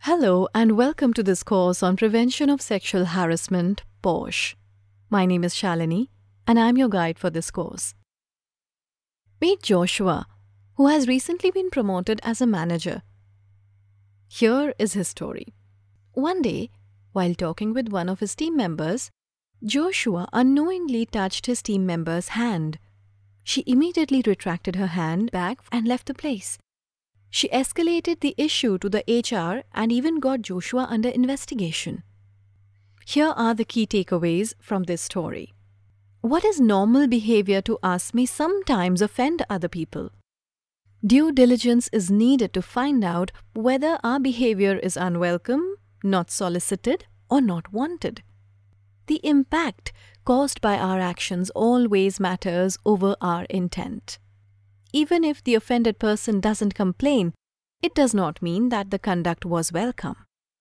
Hello and welcome to this course on prevention of sexual harassment, POSH. My name is Shalini and I'm your guide for this course. Meet Joshua, who has recently been promoted as a manager. Here is his story. One day, while talking with one of his team members, Joshua unknowingly touched his team member's hand. She immediately retracted her hand back and left the place. She escalated the issue to the HR and even got Joshua under investigation. Here are the key takeaways from this story. What is normal behavior to us may sometimes offend other people. Due diligence is needed to find out whether our behavior is unwelcome, not solicited, or not wanted. The impact caused by our actions always matters over our intent. Even if the offended person doesn't complain, it does not mean that the conduct was welcome.